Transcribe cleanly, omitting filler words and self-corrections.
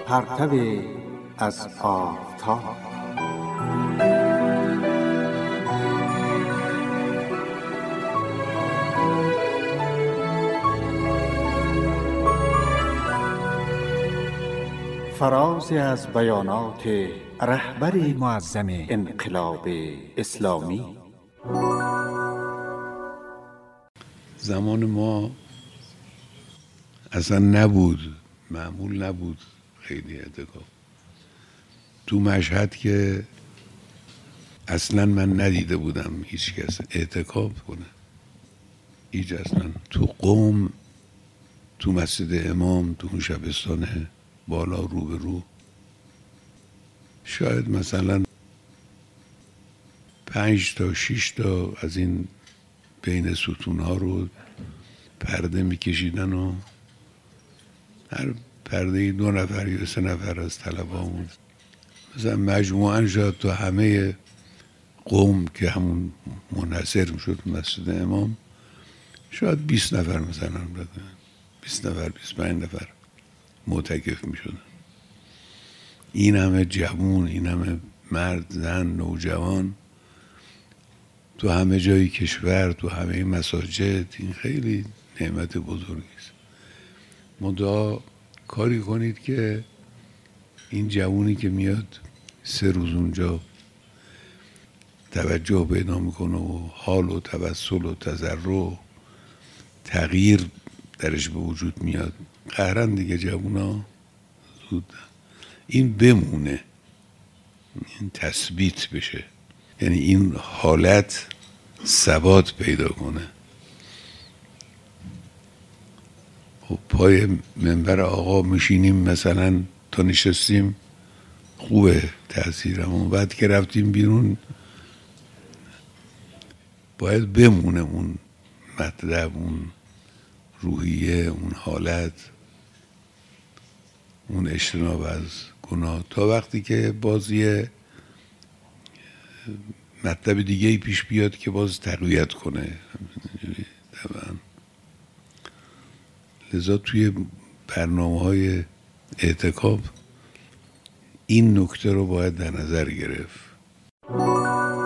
پرتو از آفتاب. فرازی از بیانات رهبر معظم انقلاب اسلامی. زمان ما اصلا نبود، معمول نبود خیلی اعتکاف. تو مشهد که اصلا من ندیده بودم هیچ کس اعتکاف کنه، هیچ. اصلا تو قم، تو مسجد امام، تو اون شبستان بالا رو به رو، شاید مثلا 5 تا 6 تا از این بین ستونها رو پرده میکشیدن و هر پرده 2 نفر یا 3 نفر از طلبه‌مون، مثلا مجموعاً شاید تو همه قم که همون منحصر میشد مسجد امام، شاید 20 نفر مثلا بدن، 20 نفر 25 نفر معتکف میشدن. این همه جوون، این همه مرد، زن، نوجوان، تو همه جای کشور، تو همه مساجد. این خیلی نعمت بزرگی است. مدعا کاری کنید که این جوونی که میاد 3 روز اونجا توجه پیدا میکنه و حال و توسل و تضرع تغییر درش به وجود میاد، قهرن دیگه جوونا زود این بمونه، این تثبیت بشه، یعنی این حالت ثبات پیدا کنه. خب پای منبر آقا میشینیم مثلا تا نشستیم خوبه تأثیرمون، بعد که رفتیم بیرون باید بمونه اون مطلب، اون روحیه، اون حالت، اون اجتناب از گناه، تا وقتی که باز یه مطلب دیگه ای پیش بیاد که باز تقویت کنه. طبعا لذا توی برنامه‌های اعتکاف این نکته رو باید در نظر گرفت.